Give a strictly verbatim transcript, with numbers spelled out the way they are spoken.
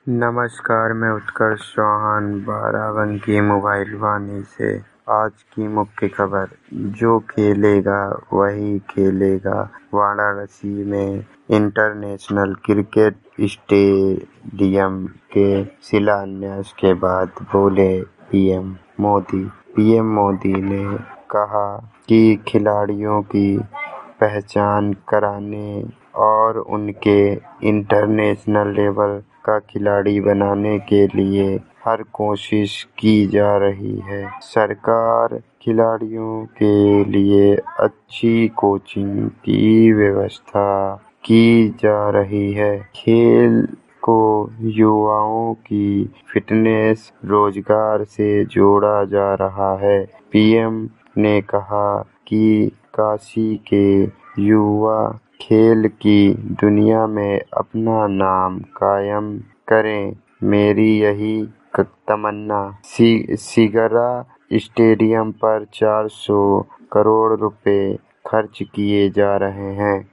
नमस्कार, मैं उत्कर्ष चौहान बाराबंकी मोबाइल वाणी से। आज की मुख्य खबर, जो खेलेगा वही खेलेगा। वाराणसी में इंटरनेशनल क्रिकेट स्टेडियम के शिलान्यास के बाद बोले पीएम मोदी। पीएम मोदी ने कहा कि खिलाड़ियों की पहचान कराने और उनके इंटरनेशनल लेवल का खिलाड़ी बनाने के लिए हर कोशिश की जा रही है। सरकार खिलाड़ियों के लिए अच्छी कोचिंग की व्यवस्था की जा रही है। खेल को युवाओं की फिटनेस, रोजगार से जोड़ा जा रहा है। पीएम ने कहा कि काशी के युवा खेल की दुनिया में अपना नाम कायम करें, मेरी यही तमन्ना। सिगरा स्टेडियम पर चार सौ करोड़ रुपए खर्च किए जा रहे हैं।